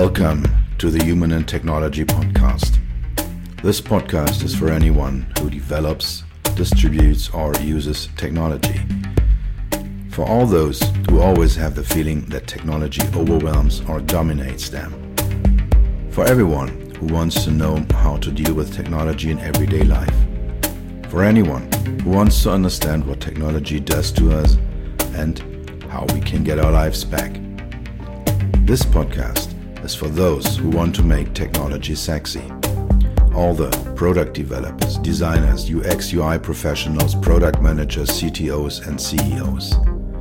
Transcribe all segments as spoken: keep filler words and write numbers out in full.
Welcome to the Human and Technology Podcast. This podcast is for anyone who develops, distributes, or uses technology. For all those who always have the feeling that technology overwhelms or dominates them. For everyone who wants to know how to deal with technology in everyday life. For anyone who wants to understand what technology does to us and how we can get our lives back. This podcast is for those who want to make technology sexy. All the product developers, designers, U X U I professionals, product managers, C T Os and C E Os.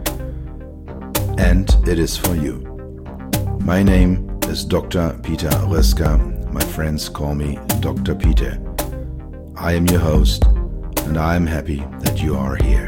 And it is for you. My name is Doctor Peter Röska. My friends call me Doctor Peter. I am your host, and I am happy that you are here.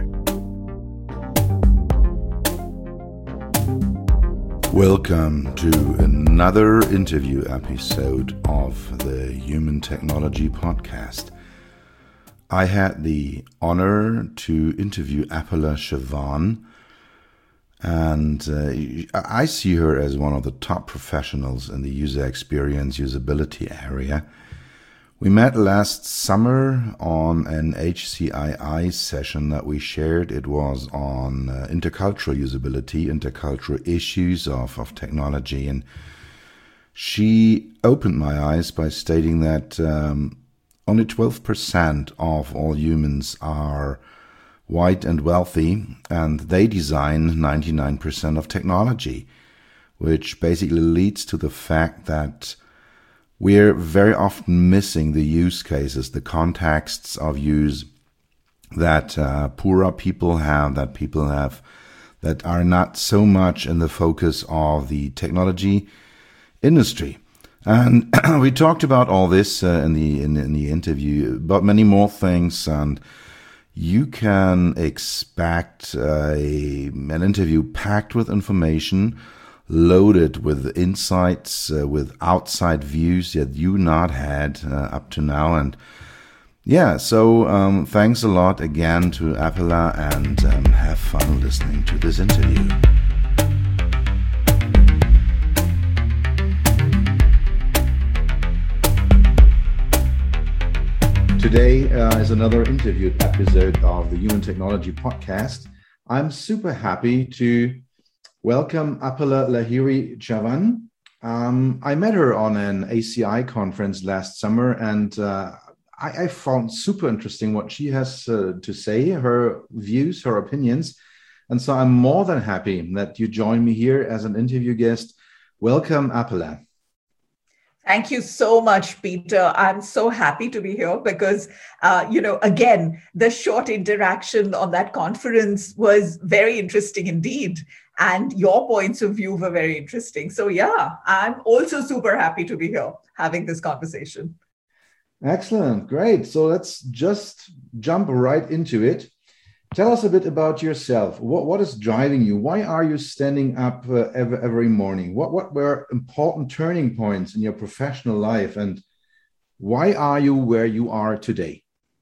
Welcome to another interview episode of the Human Technology Podcast. I had the honor to interview Apala Chavan, and uh, I see her as one of the top professionals in the user experience usability area. We met last summer on an H C I I session that we shared. It was on uh, intercultural usability, intercultural issues of, of technology. And she opened my eyes by stating that um, only twelve percent of all humans are white and wealthy, and they design ninety-nine percent of technology, which basically leads to the fact that we're very often missing the use cases, the contexts of use that uh, poorer people have, that people have, that are not so much in the focus of the technology industry. And we talked about all this uh, in the in, in the interview, but many more things. And you can expect uh, a, an interview packed with information, loaded with insights, uh, with outside views that you not had uh, up to now. And yeah, so um, thanks a lot again to Apala, and um, have fun listening to this interview. Today uh, is another interviewed episode of the Human Technology Podcast. I'm super happy to welcome Apala Lahiri Chavan. Um, I met her on an A C I conference last summer, and uh, I, I found super interesting what she has uh, to say, her views, her opinions. And so I'm more than happy that you join me here as an interview guest. Welcome, Apala. Thank you so much, Peter. I'm so happy to be here because, uh, you know, again, the short interaction on that conference was very interesting indeed. And your points of view were very interesting. So yeah, I'm also super happy to be here having this conversation. Excellent. Great. So let's just jump right into it. Tell us a bit about yourself. What, what is driving you? Why are you standing up uh, every, every morning? What, what were important turning points in your professional life? And why are you where you are today?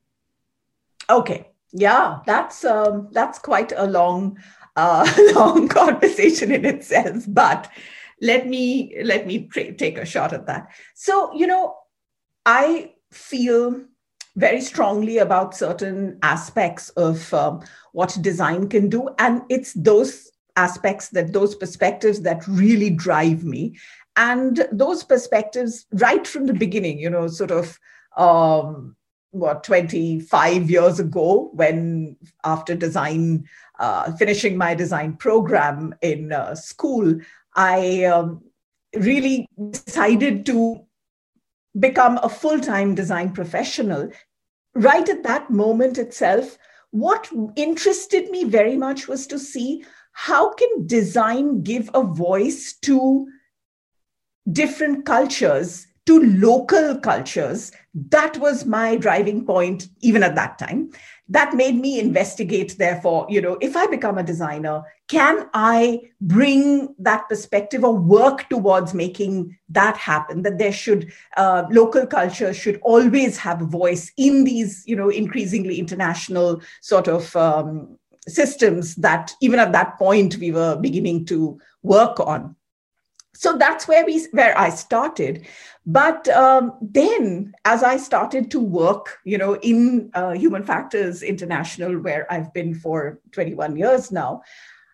Okay. Yeah, that's um, that's quite a long Uh, long conversation in itself, but let me let me tra- take a shot at that. So, you know, I feel very strongly about certain aspects of um, what design can do, and it's those aspects, that those perspectives that really drive me, and those perspectives right from the beginning. You know, sort of. Um, what, twenty-five years ago, when after design, uh, finishing my design program in uh, school, I um, really decided to become a full-time design professional. Right at that moment itself, what interested me very much was to see how can design give a voice to different cultures, to local cultures. That was my driving point, even at that time. That made me investigate, therefore, you know, if I become a designer, can I bring that perspective or work towards making that happen? That there should, uh, local culture should always have a voice in these, you know, increasingly international sort of um, systems that even at that point we were beginning to work on. So that's where we where I started. But um, then, as I started to work, you know, in uh, Human Factors International, where I've been for twenty-one years now,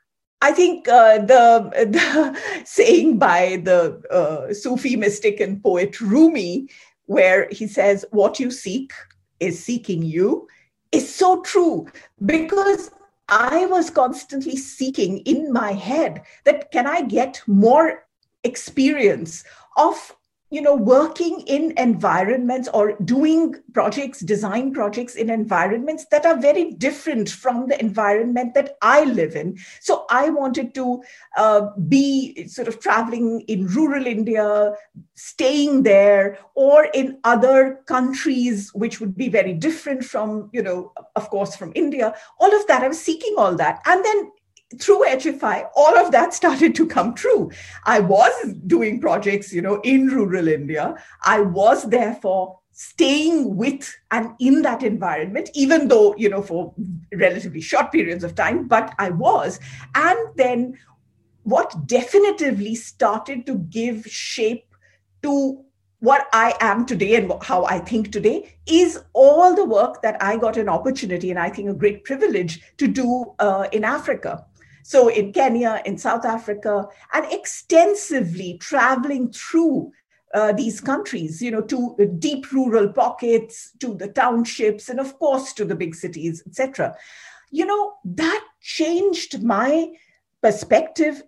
I think uh, the, the saying by the uh, Sufi mystic and poet Rumi, where he says, "What you seek is seeking you," is so true, because I was constantly seeking in my head that can I get more experience of, you know, working in environments or doing projects, design projects in environments that are very different from the environment that I live in. So I wanted to uh, be sort of traveling in rural India, staying there, or in other countries, which would be very different from, you know, of course, from India. All of that, I was seeking all that. And then through H F I, all of that started to come true. I was doing projects, you know, in rural India. I was therefore staying with and in that environment, even though, you know, for relatively short periods of time, but I was. And then what definitively started to give shape to what I am today and how I think today is all the work that I got an opportunity, and I think a great privilege, to do uh, in Africa. So in Kenya, in South Africa, and extensively traveling through uh, these countries, you know, to deep rural pockets, to the townships, and of course to the big cities, et cetera. You know, that changed my perspective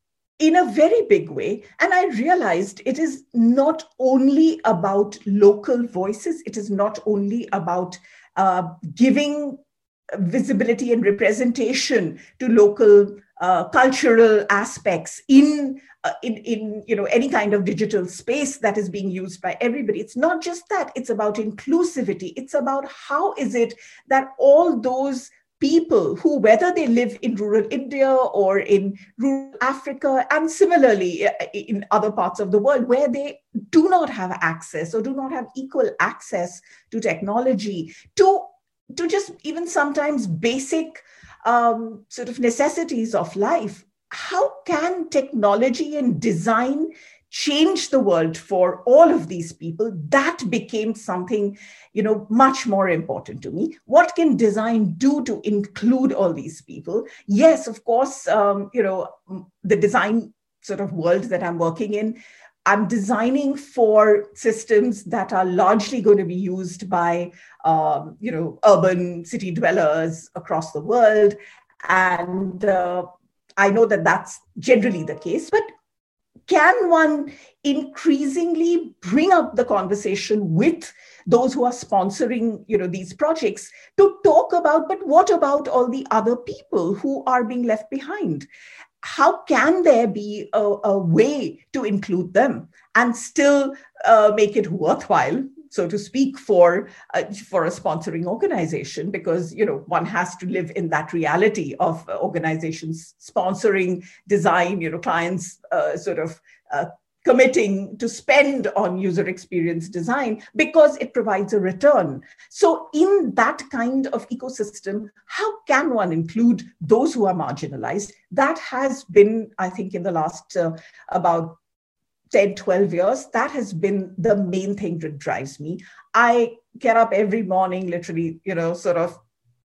in a very big way. And I realized it is not only about local voices. It is not only about uh, giving visibility and representation to local uh, cultural aspects in, uh, in, in you know, any kind of digital space that is being used by everybody. It's not just that. It's about inclusivity. It's about how is it that all those people who, whether they live in rural India or in rural Africa, and similarly in other parts of the world where they do not have access or do not have equal access to technology, to to just even sometimes basic um, sort of necessities of life. How can technology and design change the world for all of these people? That became something, you know, much more important to me. What can design do to include all these people? Yes, of course, um, you know, the design sort of world that I'm working in, I'm designing for systems that are largely going to be used by, um, you know, urban city dwellers across the world. And uh, I know that that's generally the case, but can one increasingly bring up the conversation with those who are sponsoring, you know, these projects to talk about, but what about all the other people who are being left behind? How can there be a, a way to include them and still uh, make it worthwhile, so to speak, for uh, for a sponsoring organization? Because, you know, one has to live in that reality of organizations sponsoring design, you know, clients uh, sort of uh, committing to spend on user experience design because it provides a return. So in that kind of ecosystem, how can one include those who are marginalized? That has been, I think, in the last uh, about ten, twelve years, that has been the main thing that drives me. I get up every morning, literally, you know, sort of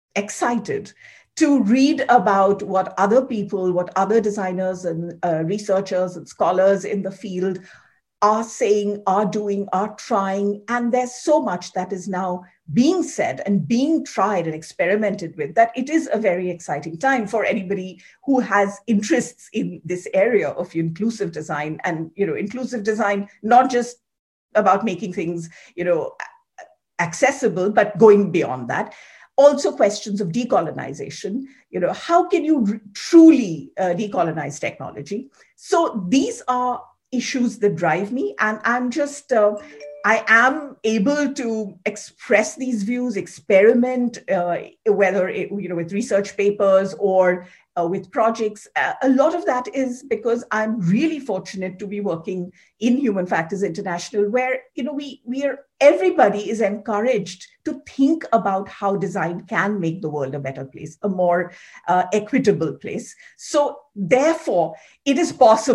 excited to read about what other people, what other designers and uh, researchers and scholars in the field are saying, are doing, are trying. And there's so much that is now being said and being tried and experimented with that it is a very exciting time for anybody who has interests in this area of inclusive design. And, you know, inclusive design, not just about making things, you know, accessible, but going beyond that. Also questions of decolonization, you know, how can you r- truly uh, decolonize technology? So these are issues that drive me, and I'm just, uh, I am able to express these views, experiment, uh, whether it, you know, with research papers or uh, with projects. Uh, a lot of that is because I'm really fortunate to be working in Human Factors International, where, you know, we we are everybody is encouraged to think about how design can make the world a better place, a more uh, equitable place. So therefore, it is possible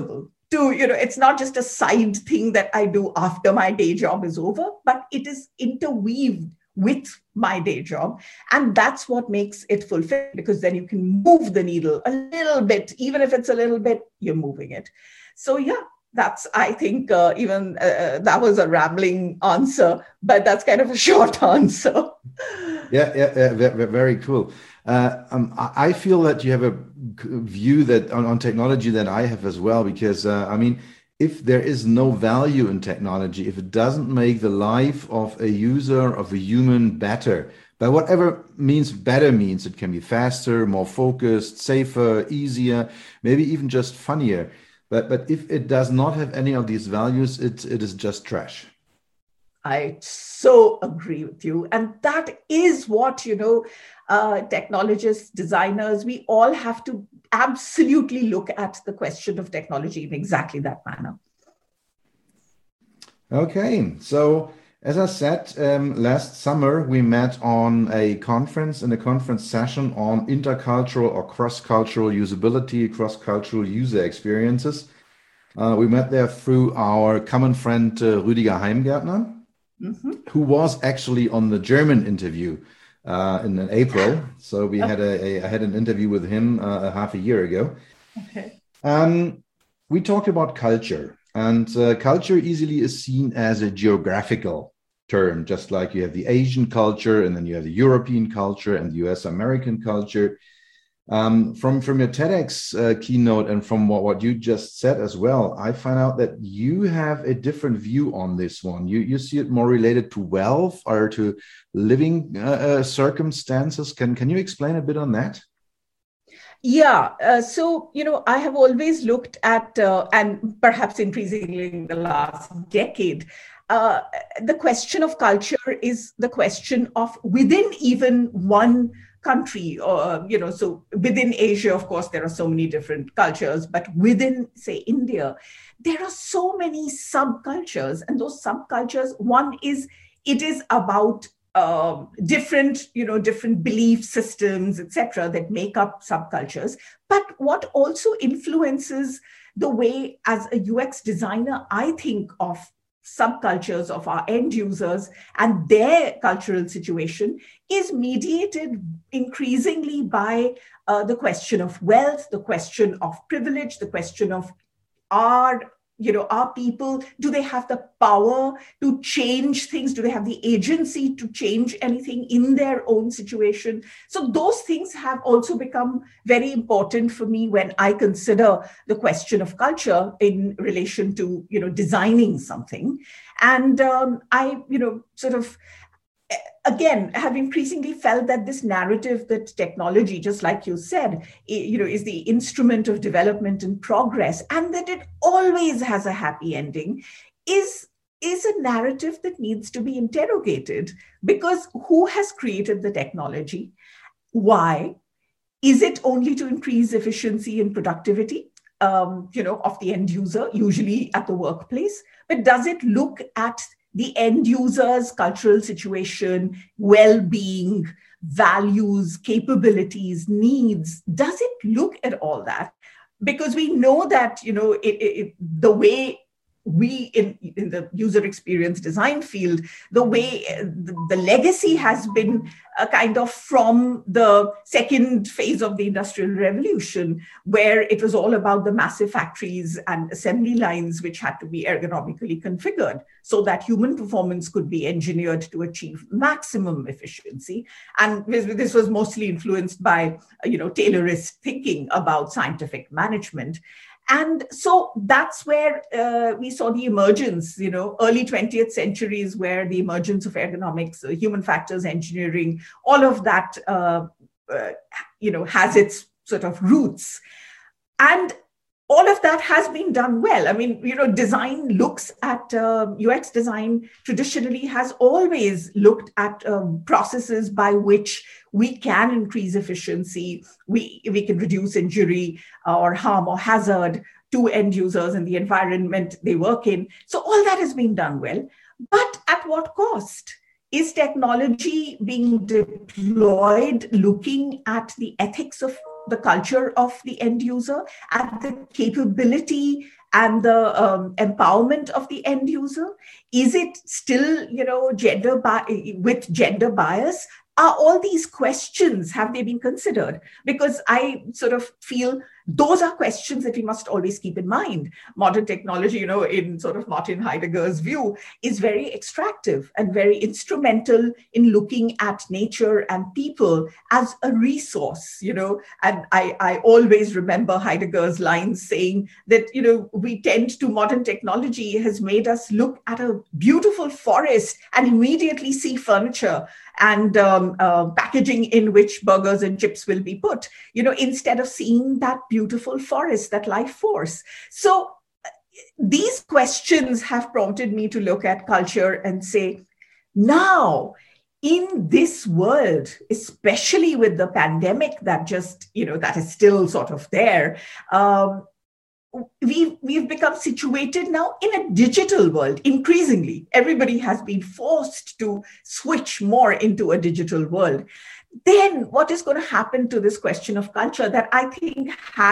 to, you know, it's not just a side thing that I do after my day job is over, but it is interweaved with my day job. And that's what makes it fulfilling, because then you can move the needle a little bit, even if it's a little bit, you're moving it. So yeah, that's, I think, uh, even uh, that was a rambling answer, but that's kind of a short answer. Yeah, yeah, yeah, very cool. Uh, um, I feel that you have a view that on, on technology that I have as well, because uh, I mean, if there is no value in technology, if it doesn't make the life of a user, of a human better, by whatever means better means, it can be faster, more focused, safer, easier, maybe even just funnier. But but if it does not have any of these values, it it is just trash. I so agree with you. And that is what, you know, uh, technologists, designers, we all have to absolutely look at the question of technology in exactly that manner. Okay. So, as I said, um, last summer, we met on a conference, in a conference session on intercultural or cross-cultural usability, cross-cultural user experiences. Uh, we met there through our common friend, uh, Rüdiger Heimgärtner. Mm-hmm. Who was actually on the German interview uh, in, in April. So we okay. had a, a I had an interview with him uh, a half a year ago. Okay. Um, we talked about culture, and uh, culture easily is seen as a geographical term, just like you have the Asian culture, and then you have the European culture and the U S American culture. Um, from from your TEDx uh, keynote and from what, what you just said as well, I find out that you have a different view on this one. You you see it more related to wealth or to living uh, uh, circumstances. Can can you explain a bit on that? Yeah. Uh, so, you know, I have always looked at, uh, and perhaps increasingly in the last decade, uh, the question of culture is the question of within even one country, or, you know, so within Asia, of course, there are so many different cultures, but within, say, India, there are so many subcultures. And those subcultures, one is, it is about uh, different, you know, different belief systems, et cetera, that make up subcultures. But what also influences the way, as a U X designer, I think of subcultures of our end users and their cultural situation is mediated increasingly by uh, the question of wealth, the question of privilege, the question of are, you know, are people, do they have the power to change things? Do they have the agency to change anything in their own situation? So those things have also become very important for me when I consider the question of culture in relation to, you know, designing something. And um, I, you know, sort of, again, have increasingly felt that this narrative that technology, just like you said, you know, is the instrument of development and progress, and that it always has a happy ending, is, is a narrative that needs to be interrogated. Because who has created the technology? Why? Is it only to increase efficiency and productivity, um, you know, of the end user, usually at the workplace? But does it look at the end user's cultural situation, well-being, values, capabilities, needs? Does it look at all that? Because we know that, you know, it, it, the way we in, in the user experience design field, the way the, the legacy has been a kind of from the second phase of the Industrial Revolution, where it was all about the massive factories and assembly lines, which had to be ergonomically configured so that human performance could be engineered to achieve maximum efficiency. And this was mostly influenced by, you know, Taylorist thinking about scientific management. And so that's where uh, we saw the emergence, you know, early twentieth centuries, where the emergence of ergonomics, uh, human factors engineering, all of that, uh, uh, you know, has its sort of roots. And all of that has been done well. I mean, you know, design looks at, uh, U X design traditionally has always looked at um, processes by which we can increase efficiency, we, we can reduce injury or harm or hazard to end users and the environment they work in. So all that has been done well. But at what cost? Is technology being deployed looking at the ethics of the culture of the end user, at the capability and the um, empowerment of the end user? Is it still, you know, gender bi- with gender bias? Are all these questions, have they been considered? Because I sort of feel those are questions that we must always keep in mind. Modern technology, you know, in sort of Martin Heidegger's view, is very extractive and very instrumental in looking at nature and people as a resource, you know. And I, I always remember Heidegger's lines saying that, you know, we tend to, modern technology has made us look at a beautiful forest and immediately see furniture and um, uh, packaging in which burgers and chips will be put, you know, instead of seeing that beautiful forest, that life force. So these questions have prompted me to look at culture and say, now, in this world, especially with the pandemic that just, you know, that is still sort of there, um, We've, we've become situated now in a digital world. Increasingly, everybody has been forced to switch more into a digital world. Then what is going to happen to this question of culture that I think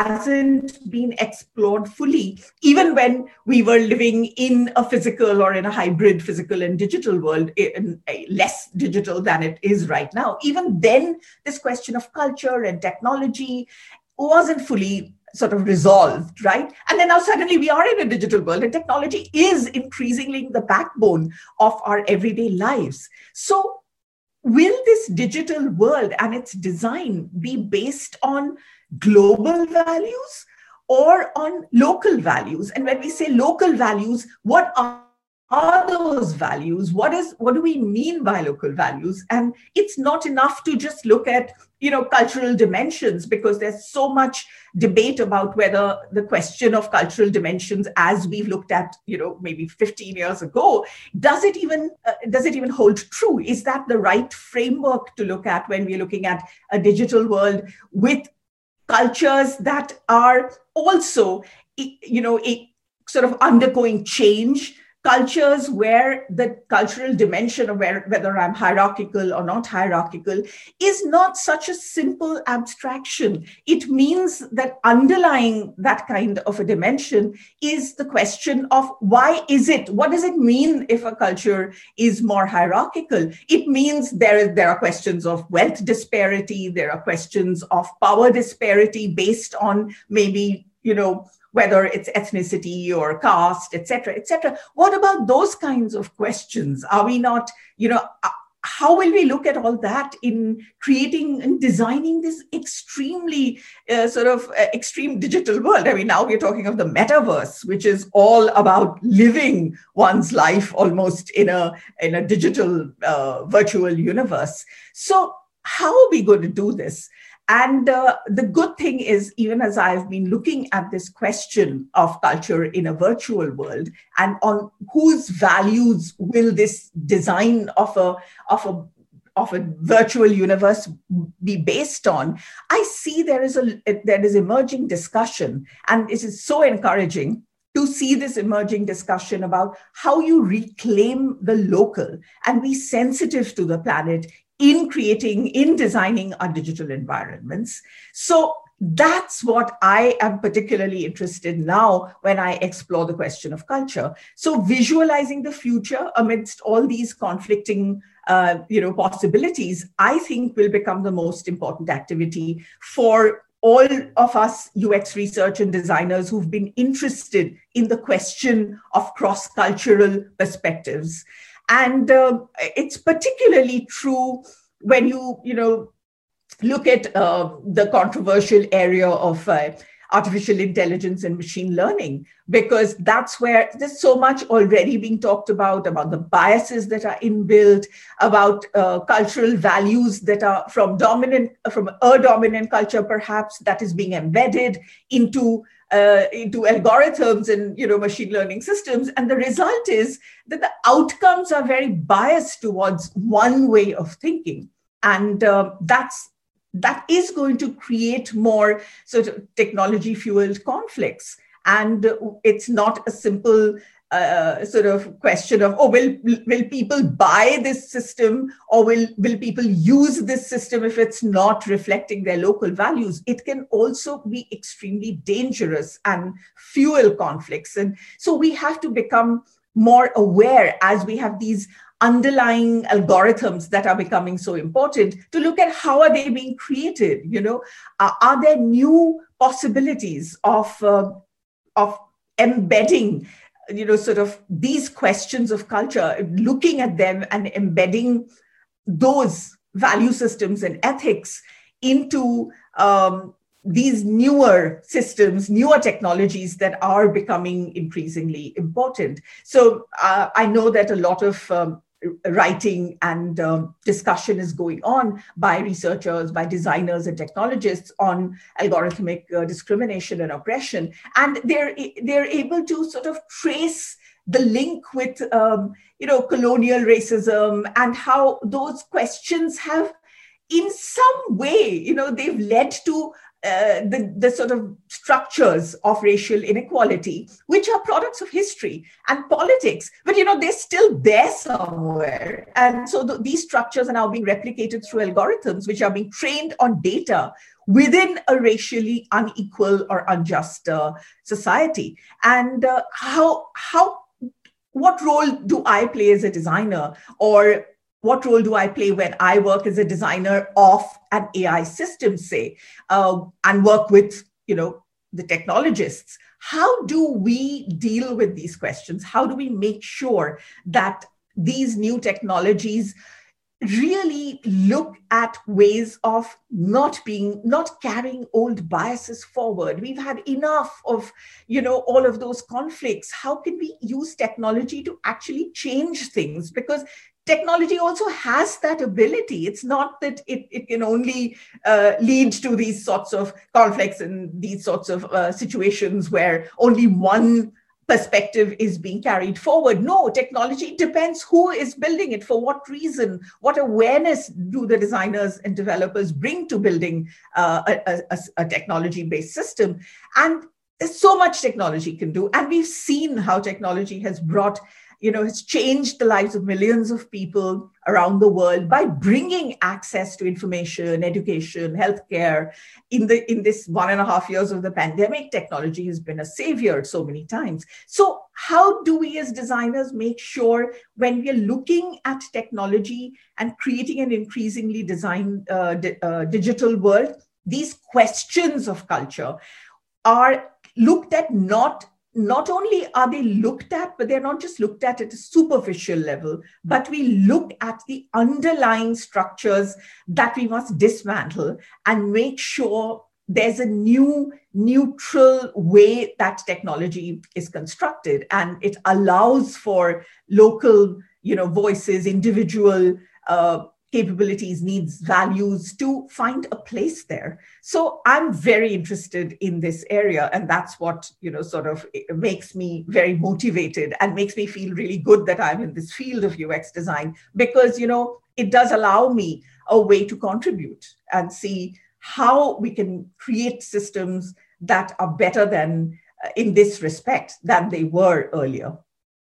hasn't been explored fully, even when we were living in a physical or in a hybrid physical and digital world, in a less digital than it is right now. Even then, this question of culture and technology wasn't fully sort of resolved, right? And then now suddenly we are in a digital world and technology is increasingly the backbone of our everyday lives. So will this digital world and its design be based on global values or on local values? And when we say local values, what are Are those values? What is what do we mean by local values? And it's not enough to just look at, you know, cultural dimensions, because there's so much debate about whether the question of cultural dimensions, as we've looked at, you know, maybe fifteen years ago, does it even uh, does it even hold true? Is that the right framework to look at when we're looking at a digital world with cultures that are also, you know, a sort of undergoing change? Cultures where the cultural dimension of where, whether I'm hierarchical or not hierarchical is not such a simple abstraction. It means that underlying that kind of a dimension is the question of why is it? What does it mean if a culture is more hierarchical? It means there, there are questions of wealth disparity. There are questions of power disparity based on maybe, you know, whether it's ethnicity or caste, et cetera, et cetera. What about those kinds of questions? Are we not, you know, how will we look at all that in creating and designing this extremely uh, sort of uh, extreme digital world? I mean, now we're talking of the metaverse, which is all about living one's life almost in a, in a digital uh, virtual universe. So how are we going to do this? And uh, the good thing is, even as I've been looking at this question of culture in a virtual world and on whose values will this design of a, of a, of a virtual universe be based on, I see there is a there is emerging discussion, and it is so encouraging to see this emerging discussion about how you reclaim the local and be sensitive to the planet in creating, in designing our digital environments. So that's what I am particularly interested in now when I explore the question of culture. So visualizing the future amidst all these conflicting uh, you know, possibilities, I think will become the most important activity for all of us U X research and designers who've been interested in the question of cross-cultural perspectives. And uh, it's particularly true when you, you know, look at uh, the controversial area of uh, artificial intelligence and machine learning, because that's where there's so much already being talked about, about the biases that are inbuilt, about uh, cultural values that are from dominant, from a dominant culture, perhaps, that is being embedded into Uh, into algorithms and, you know, machine learning systems. And the result is that the outcomes are very biased towards one way of thinking. And uh, that's, that is going to create more sort of technology-fueled conflicts. And it's not a simple uh, sort of question of, oh, will will people buy this system, or will, will people use this system if it's not reflecting their local values? It can also be extremely dangerous and fuel conflicts. And so we have to become more aware as we have these underlying algorithms that are becoming so important to look at how are they being created. You know, uh, are there new possibilities of uh, of embedding, you know, sort of these questions of culture, looking at them and embedding those value systems and ethics into um, these newer systems, newer technologies that are becoming increasingly important. So uh, I know that a lot of um, writing and um, discussion is going on by researchers, by designers and technologists on algorithmic uh, discrimination and oppression. And they're, they're able to sort of trace the link with, um, you know, colonial racism and how those questions have in some way, you know, they've led to Uh, the, the sort of structures of racial inequality, which are products of history and politics. But, you know, they're still there somewhere. And so the, these structures are now being replicated through algorithms, which are being trained on data within a racially unequal or unjust uh, society. And uh, how, how, what role do I play as a designer, or what role do I play when I work as a designer of an A I system, say, uh, and work with, you know, the technologists? How do we deal with these questions? How do we make sure that these new technologies really look at ways of not being, not carrying old biases forward? We've had enough of, you know, all of those conflicts. How can we use technology to actually change things? Because technology also has that ability. It's not that it, it can only uh, lead to these sorts of conflicts and these sorts of uh, situations where only one perspective is being carried forward. No, technology depends who is building it, for what reason, what awareness do the designers and developers bring to building uh, a, a, a technology-based system. And there's so much technology can do. And we've seen how technology has brought, you know, has changed the lives of millions of people around the world by bringing access to information, education, healthcare. In the in this one and a half years of the pandemic, technology has been a savior so many times. So how do we as designers make sure when we are looking at technology and creating an increasingly design uh, di- uh, digital world, these questions of culture are looked at not Not only are they looked at, but they're not just looked at at a superficial level, but we look at the underlying structures that we must dismantle and make sure there's a new, neutral way that technology is constructed. And it allows for local, you know, voices, individual uh, capabilities, needs, values to find a place there. So I'm very interested in this area. And that's what, you know, sort of makes me very motivated and makes me feel really good that I'm in this field of U X design, because, you know, it does allow me a way to contribute and see how we can create systems that are better than, uh, in this respect, than they were earlier.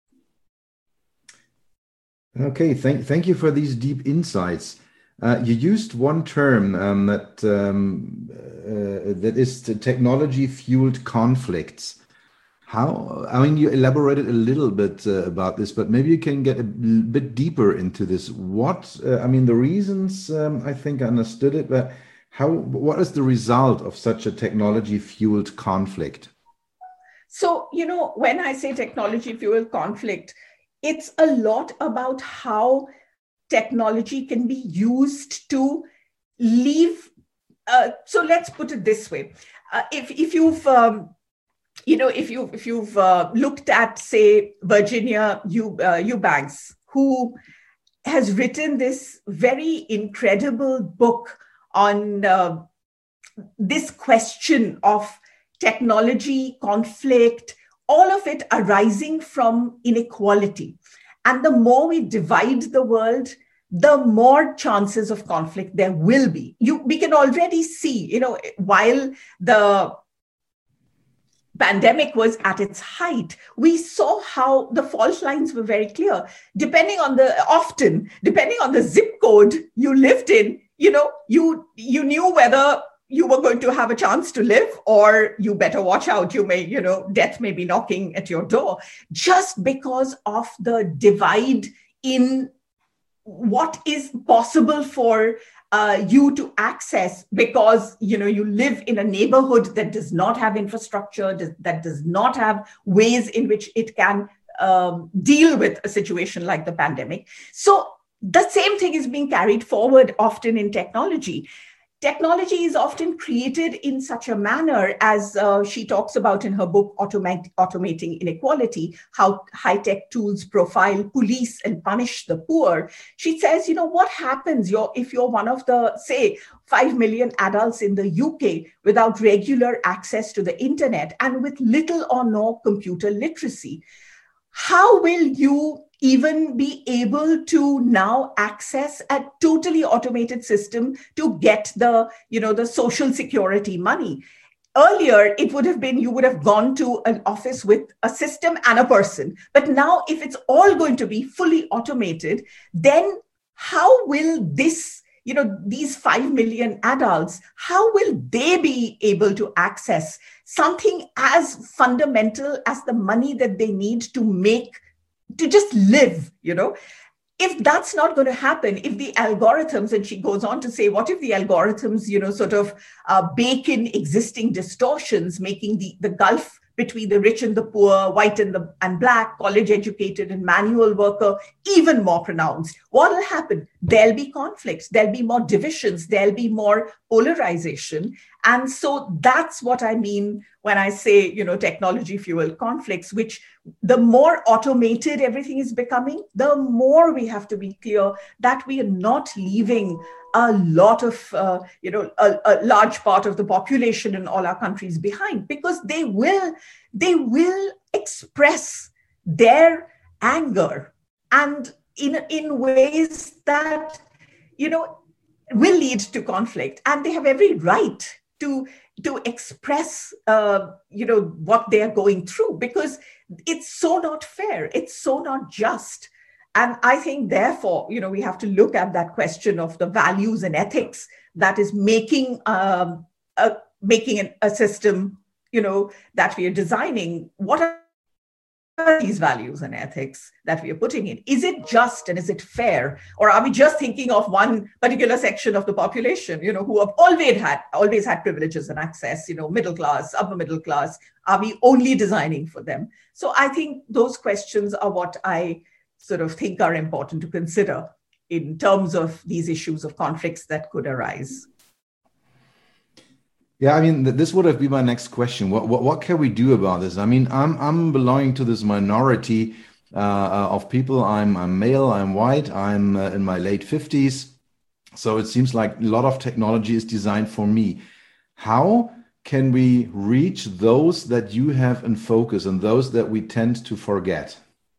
Okay, thank thank you for these deep insights. Uh, you used one term um, that um, uh, that is the technology-fueled conflicts. How? I mean, you elaborated a little bit uh, about this, but maybe you can get a bit deeper into this. What? Uh, I mean, the reasons. Um, I think I understood it, but how? What is the result of such a technology-fueled conflict? So, you know, when I say technology-fueled conflict, it's a lot about how technology can be used to leave. Uh, so let's put it this way: uh, if if you've um, you know if you if you've uh, looked at, say, Virginia Eubanks, who has written this very incredible book on uh, this question of technology, conflict, all of it arising from inequality. And the more we divide the world, the more chances of conflict there will be. You, we can already see, you know, while the pandemic was at its height, we saw how the fault lines were very clear. Depending on the, often, depending on the zip code you lived in, you know, you you knew whether you were going to have a chance to live or you better watch out. You may, you know, death may be knocking at your door, just because of the divide in what is possible for uh, you to access, because, you know, you live in a neighborhood that does not have infrastructure, does, that does not have ways in which it can um, deal with a situation like the pandemic. So the same thing is being carried forward often in technology. Technology is often created in such a manner, as uh, she talks about in her book, Automate, Automating Inequality, how high-tech tools profile, police, and punish the poor. She says, you know, what happens you're, if you're one of the, say, five million adults in the U K without regular access to the internet and with little or no computer literacy? How will you even be able to now access a totally automated system to get the, you know, the social security money? Earlier, it would have been, you would have gone to an office with a system and a person. But now, if it's all going to be fully automated, then how will this, you know, these five million adults, how will they be able to access something as fundamental as the money that they need to make, to just live, you know? If that's not going to happen, if the algorithms, and she goes on to say, what if the algorithms, you know, sort of uh, bake in existing distortions, making the, the gulf between the rich and the poor, white and the and black, college educated and manual worker, even more pronounced? What will happen? There'll be conflicts, there'll be more divisions, there'll be more polarization. And so that's what I mean when I say, you know, technology fueled conflicts, which the more automated everything is becoming, the more we have to be clear that we are not leaving a lot of, uh, you know, a, a large part of the population in all our countries behind, because they will, they will express their anger and in, in ways that, you know, will lead to conflict. And they have every right to, to express, uh, you know, what they're going through, because it's so not fair. It's so not just. And I think, therefore, you know, we have to look at that question of the values and ethics that is making um, a, making an, a system, you know, that we are designing. What are these values and ethics that we are putting in? Is it just and is it fair? Or are we just thinking of one particular section of the population, you know, who have always had, always had privileges and access, you know, middle class, upper middle class? Are we only designing for them? So I think those questions are what I sort of think are important to consider in terms of these issues of conflicts that could arise. Yeah, I mean, this would have been my next question. What what, what can we do about this? I mean, I'm I'm belonging to this minority uh, of people. I'm I'm male. I'm white. I'm uh, in my late fifties. So it seems like a lot of technology is designed for me. How can we reach those that you have in focus and those that we tend to forget?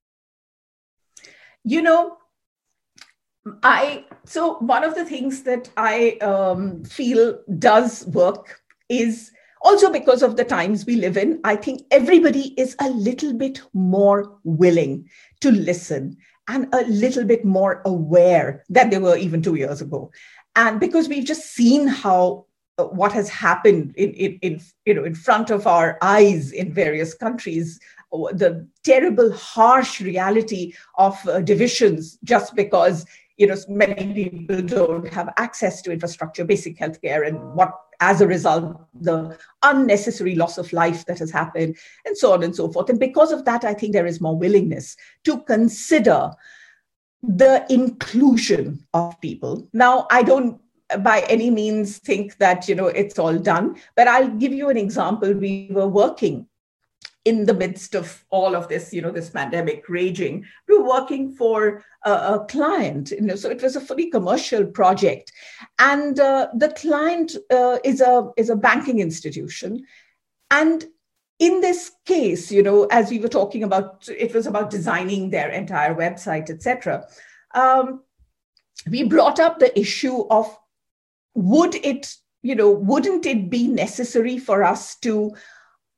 You know, I, so one of the things that I um, feel does work is also because of the times we live in. I think everybody is a little bit more willing to listen and a little bit more aware than they were even two years ago. And because we've just seen how uh, what has happened in, in, in, you know, in front of our eyes in various countries, the terrible, harsh reality of uh, divisions just because, you know, many people don't have access to infrastructure, basic healthcare, and what, as a result, the unnecessary loss of life that has happened, and so on and so forth. And because of that, I think there is more willingness to consider the inclusion of people. Now, I don't by any means think that, you know, it's all done, but I'll give you an example. We were working in the midst of all of this, you know, this pandemic raging. We were working for a, a client, you know, so it was a fully commercial project. And uh, the client uh, is a is a banking institution. And in this case, you know, as we were talking about, it was about designing their entire website, et cetera. Um, we brought up the issue of, would it, you know, wouldn't it be necessary for us to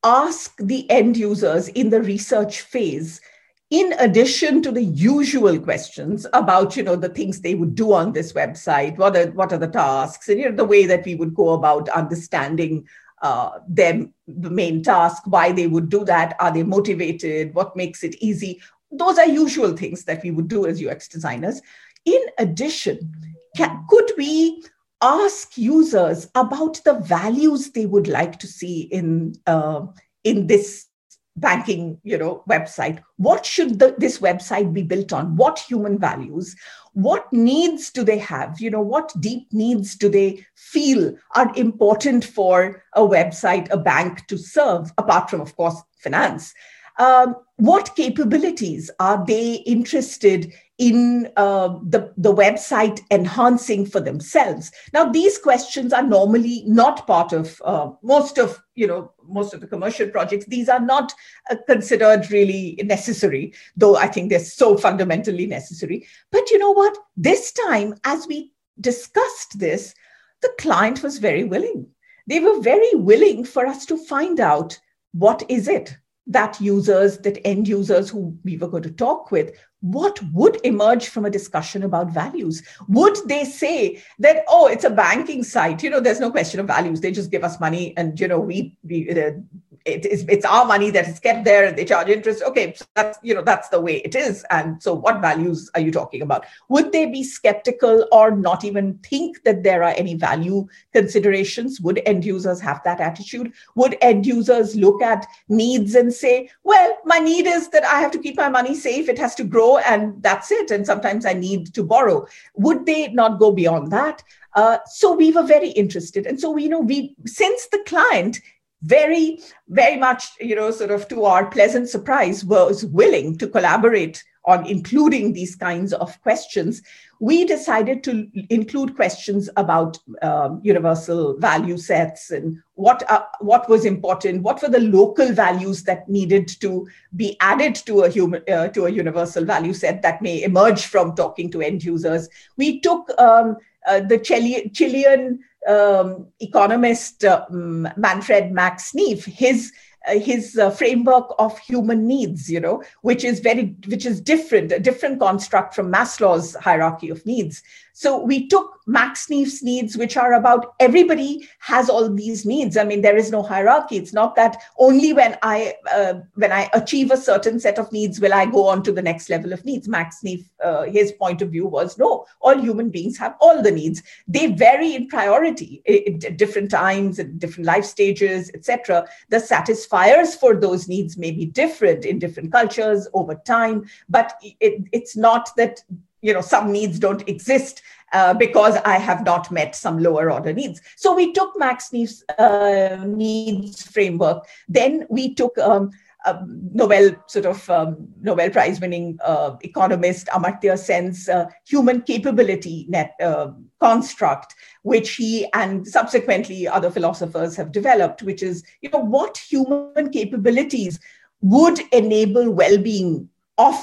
ask the end users in the research phase, in addition to the usual questions about, you know, the things they would do on this website, what are, what are the tasks, and, you know, the way that we would go about understanding uh, them, the main task, why they would do that, are they motivated, what makes it easy? Those are usual things that we would do as U X designers. In addition, can, could we ask users about the values they would like to see in uh, in this banking, you know, website? What should the, this website be built on? What human values? What needs do they have? You know, what deep needs do they feel are important for a website, a bank to serve, apart from, of course, finance? Um, what capabilities are they interested in uh, the, the website enhancing for themselves? Now, these questions are normally not part of uh, most of, you know, most of the commercial projects. These are not uh, considered really necessary, though I think they're so fundamentally necessary. But you know what? This time, as we discussed this, the client was very willing. They were very willing for us to find out, what is it that users, that end users who we were going to talk with, what would emerge from a discussion about values? Would they say that, oh, it's a banking site, you know, there's no question of values. They just give us money and, you know, we, we uh, it is, it's our money that is kept there and they charge interest. Okay, so that's, you know, that's the way it is. And so what values are you talking about? Would they be skeptical or not even think that there are any value considerations? Would end users have that attitude? Would end users look at needs and say, well, my need is that I have to keep my money safe. It has to grow and that's it. And sometimes I need to borrow. Would they not go beyond that? Uh, so we were very interested. And so, we, you know, we, since the client very, very much, you know, sort of to our pleasant surprise, was willing to collaborate on including these kinds of questions, we decided to include questions about um, universal value sets and what uh, what was important, what were the local values that needed to be added to a human uh, to a universal value set that may emerge from talking to end users. We took um, uh, the Chile- Chilean um, economist uh, Manfred Max Neef, his Uh, his uh, framework of human needs, you know, which is very, which is different, a different construct from Maslow's hierarchy of needs. So we took Max Neef's needs, which are about everybody has all these needs. I mean, there is no hierarchy. It's not that only when I uh, when I achieve a certain set of needs will I go on to the next level of needs. Max Neef, uh, his point of view was, no, all human beings have all the needs. They vary in priority at different times, at different life stages, et cetera. The satisfiers for those needs may be different in different cultures over time, but it, it's not that, you know, some needs don't exist uh, because I have not met some lower order needs. So we took Max Neef's uh, needs framework. Then we took um, a Nobel sort of um, Nobel Prize winning uh, economist Amartya Sen's uh, human capability net uh, construct, which he and subsequently other philosophers have developed, which is, you know, what human capabilities would enable well-being of,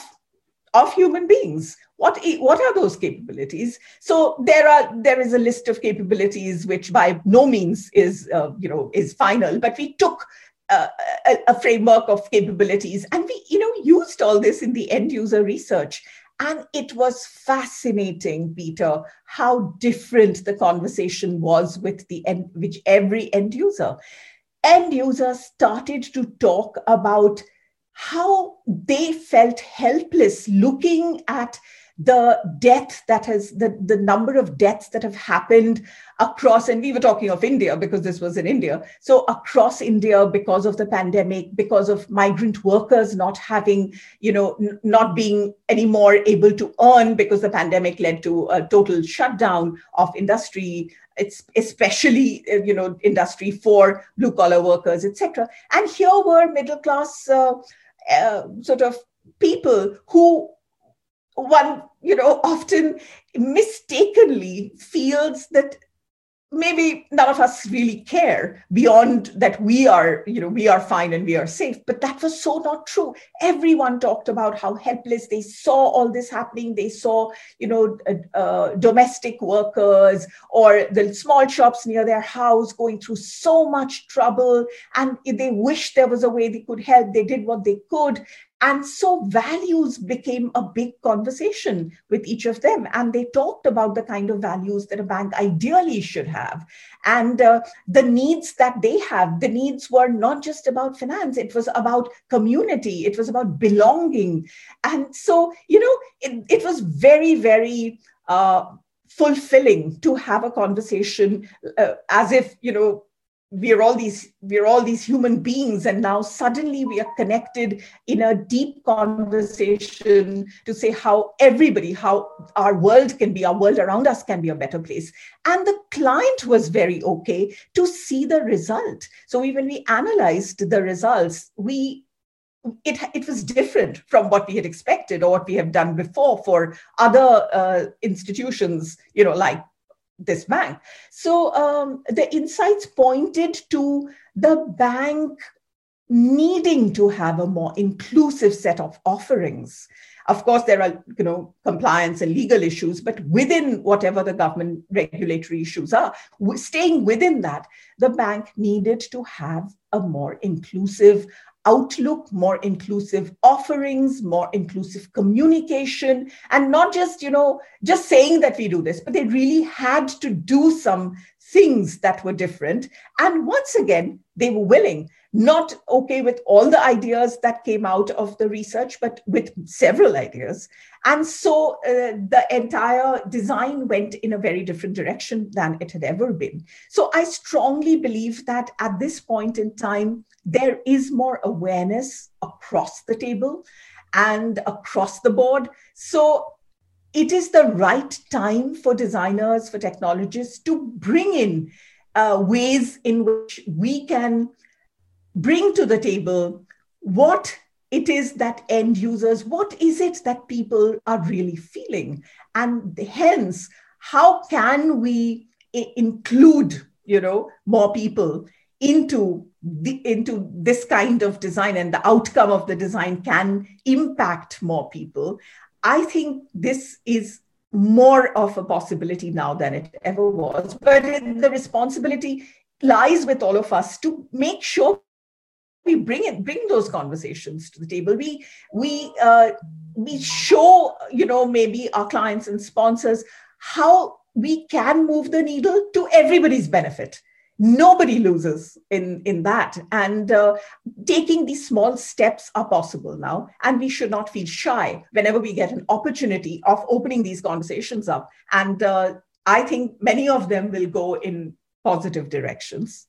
of human beings. What, what are those capabilities? So there are there is a list of capabilities which by no means is uh, you know is final, but we took uh, a, a framework of capabilities and we you know used all this in the end user research. And it was fascinating, Peter, how different the conversation was with the end, which every end user. End users started to talk about how they felt helpless looking at the death that has, the, the number of deaths that have happened across, and we were talking of India because this was in India. So across India, because of the pandemic, because of migrant workers not having, you know, n- not being anymore able to earn because the pandemic led to a total shutdown of industry. It's especially, you know, industry for blue collar workers, et cetera. And here were middle class uh, uh, sort of people who one, you know, often mistakenly feels that maybe none of us really care beyond that we are, you know, we are fine and we are safe. But that was so not true. Everyone talked about how helpless they saw all this happening. They saw, you know, uh, uh, domestic workers or the small shops near their house going through so much trouble. And they wished there was a way they could help. They did what they could. And so values became a big conversation with each of them. And they talked about the kind of values that a bank ideally should have. And uh, the needs that they have, the needs were not just about finance. It was about community. It was about belonging. And so, you know, it, it was very, very uh, fulfilling to have a conversation uh, as if, you know, we're all these we're all these human beings, and now suddenly we are connected in a deep conversation to say how everybody, how our world can be, our world around us can be a better place. And the client was very okay to see the result. So we, when we analyzed the results, we it it was different from what we had expected or what we have done before for other uh, institutions, you know, like this bank. So um, the insights pointed to the bank needing to have a more inclusive set of offerings. Of course, there are, you know, compliance and legal issues, but within whatever the government regulatory issues are, staying within that, the bank needed to have a more inclusive outlook, more inclusive offerings, more inclusive communication, and not just, you know, just saying that we do this, but they really had to do some things that were different. And once again, they were willing, not okay with all the ideas that came out of the research, but with several ideas. And so uh, the entire design went in a very different direction than it had ever been. So I strongly believe that at this point in time, there is more awareness across the table and across the board. So it is the right time for designers, for technologists to bring in uh, ways in which we can bring to the table what it is that end users, what is it that people are really feeling? And hence, how can we I- include, you know, more people into the, into this kind of design, and the outcome of the design can impact more people? I think this is more of a possibility now than it ever was. But it, the responsibility lies with all of us to make sure we bring it, bring those conversations to the table. We we uh, we show, you know, maybe our clients and sponsors how we can move the needle to everybody's benefit. Nobody loses in, in that. And uh, taking these small steps are possible now. And we should not feel shy whenever we get an opportunity of opening these conversations up. And uh, I think many of them will go in positive directions.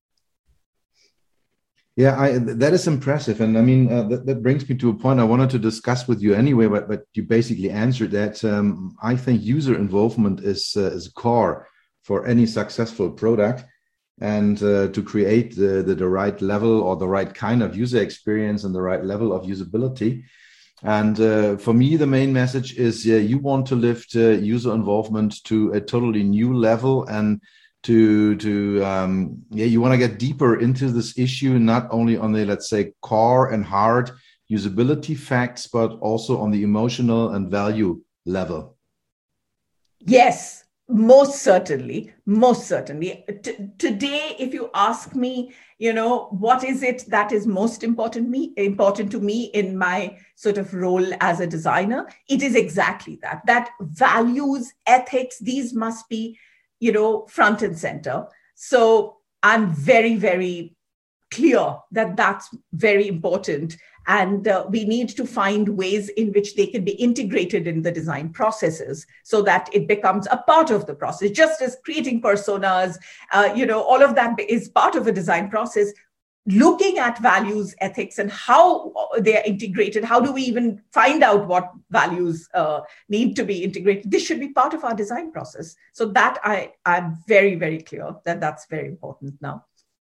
Yeah, I, that is impressive. And I mean, uh, that, that brings me to a point I wanted to discuss with you anyway, but, but you basically answered that. Um, I think user involvement is, uh, is core for any successful product. And uh, to create the, the, the right level or the right kind of user experience and the right level of usability. And uh, for me, the main message is uh, you want to lift uh, user involvement to a totally new level, and to, to um, yeah, you want to get deeper into this issue, not only on the, let's say, core and hard usability facts, but also on the emotional and value level. Yes. Most certainly, most certainly. T- today, if you ask me, you know, what is it that is most important me important to me in my sort of role as a designer, it is exactly that. That values, ethics, these must be, you know, front and center. So I'm very, very clear that that's very important. And uh, we need to find ways in which they can be integrated in the design processes so that it becomes a part of the process. Just as creating personas, uh, you know, all of that is part of a design process. Looking at values, ethics, and how they are integrated. How do we even find out what values uh, need to be integrated? This should be part of our design process. So that I, I'm very, very clear that that's very important now.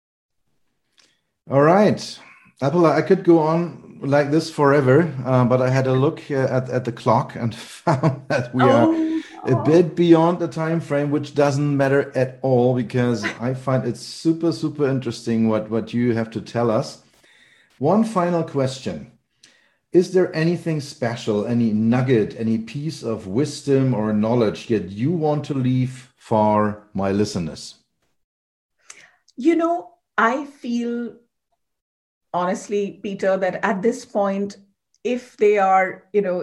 All right. Apple, I could go on like this forever, uh, but I had a look uh, at, at the clock and found that we oh, are a bit beyond the time frame, which doesn't matter at all, because I find it super, super interesting what, what you have to tell us. One final question. Is there anything special, any nugget, any piece of wisdom or knowledge that you want to leave for my listeners? You know, I feel honestly, Peter, that at this point, if they are, you know,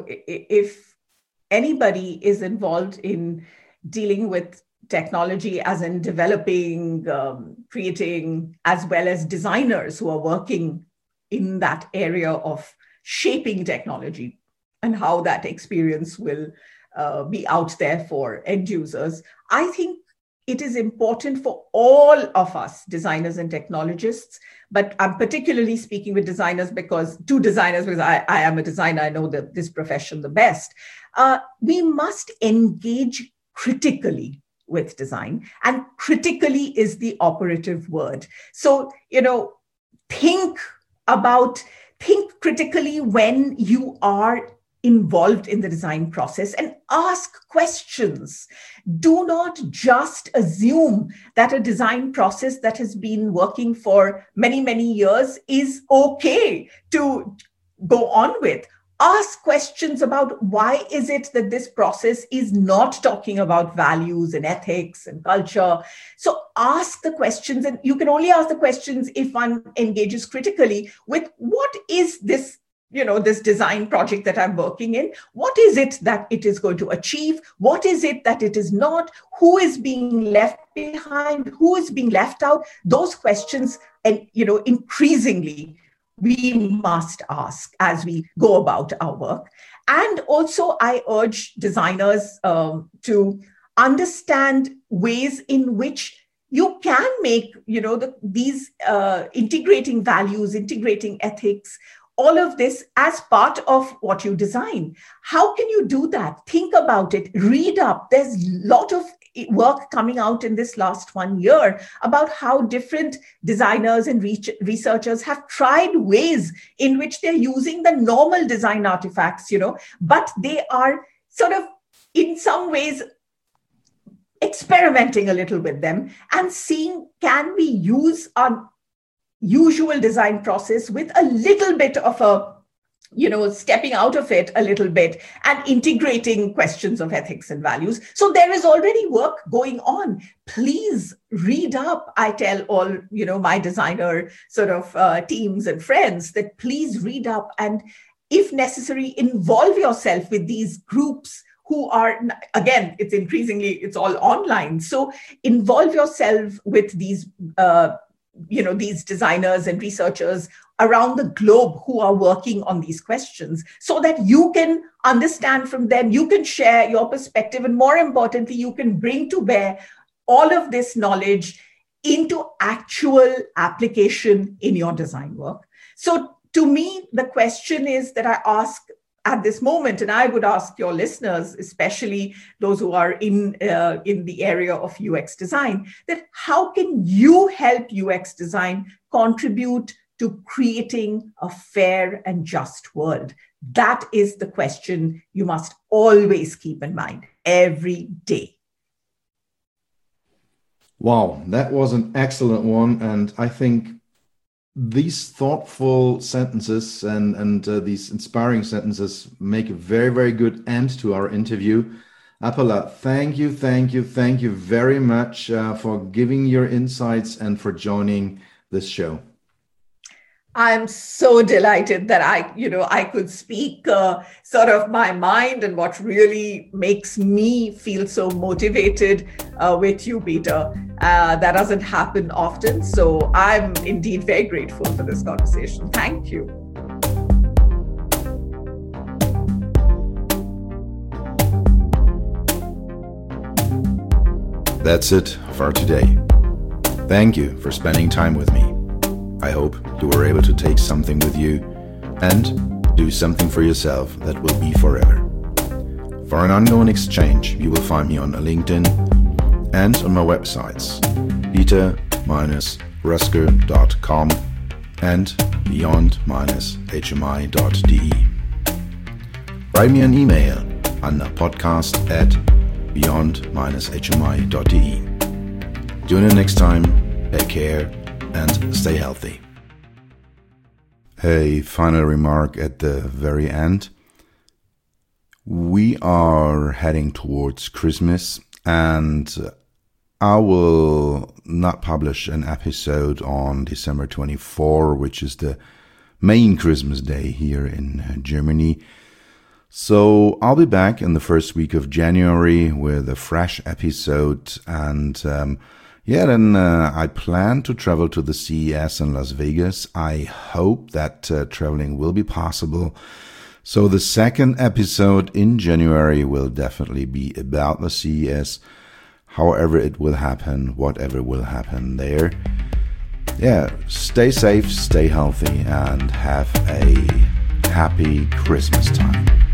if anybody is involved in dealing with technology, as in developing, um, creating, as well as designers who are working in that area of shaping technology and how that experience will uh, be out there for end users, I think it is important for all of us, designers and technologists, but I'm particularly speaking with designers because, two designers, because I, I am a designer, I know the, this profession the best. Uh, we must engage critically with design, and critically is the operative word. So, you know, think about, think critically when you are involved in the design process and ask questions. Do not just assume that a design process that has been working for many, many years is okay to go on with. Ask questions about why is it that this process is not talking about values and ethics and culture. So ask the questions, and you can only ask the questions if one engages critically with what is this, you know, this design project that I'm working in. What is it that it is going to achieve? What is it that it is not? Who is being left behind? Who is being left out? Those questions, and, you know, increasingly, we must ask as we go about our work. And also, I urge designers um, to understand ways in which you can make, you know, the, these uh, integrating values, integrating ethics, all of this as part of what you design. How can you do that? Think about it, read up. There's a lot of work coming out in this last one year about how different designers and researchers have tried ways in which they're using the normal design artifacts, you know, but they are sort of in some ways experimenting a little with them and seeing, can we use our usual design process with a little bit of a, you know, stepping out of it a little bit and integrating questions of ethics and values. So there is already work going on. Please read up. I tell all, you know, my designer sort of uh, teams and friends that please read up, and if necessary, involve yourself with these groups who are, again, it's increasingly, it's all online. So involve yourself with these uh, you know, these designers and researchers around the globe who are working on these questions, so that you can understand from them, you can share your perspective, and more importantly, you can bring to bear all of this knowledge into actual application in your design work. So to me, the question is that I ask at this moment, and I would ask your listeners, especially those who are in, uh, in the area of U X design, that how can you help U X design contribute to creating a fair and just world? That is the question you must always keep in mind every day. Wow, that was an excellent one. And I think these thoughtful sentences and, and uh, these inspiring sentences make a very, very good end to our interview. Apala, thank you, thank you, thank you very much uh, for giving your insights and for joining this show. I'm so delighted that I, you know, I could speak uh, sort of my mind and what really makes me feel so motivated uh, with you, Peter. Uh, that doesn't happen often. So I'm indeed very grateful for this conversation. Thank you. That's it for today. Thank you for spending time with me. I hope you were able to take something with you and do something for yourself that will be forever. For an ongoing exchange, you will find me on LinkedIn and on my websites, peter dash rusker dot com and beyond dash h m i dot d e. Write me an email on podcast at beyond H M I dot D E. Tune in next time, take care, and stay healthy. A final remark at the very end. We are heading towards Christmas, and I will not publish an episode on December twenty-fourth, which is the main Christmas day here in Germany. So I'll be back in the first week of January with a fresh episode, and um, yeah, then uh, I plan to travel to the C E S in Las Vegas. I hope that uh, traveling will be possible. So the second episode in January will definitely be about the C E S. However it will happen, whatever will happen there. Yeah, stay safe, stay healthy, and have a happy Christmas time.